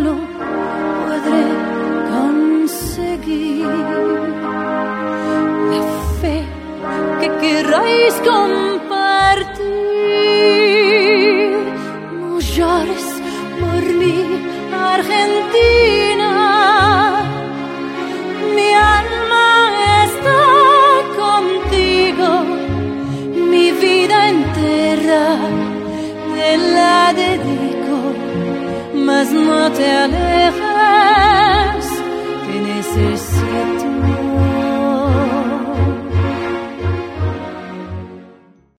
regalo podré conseguir. La fe que querráis compartir.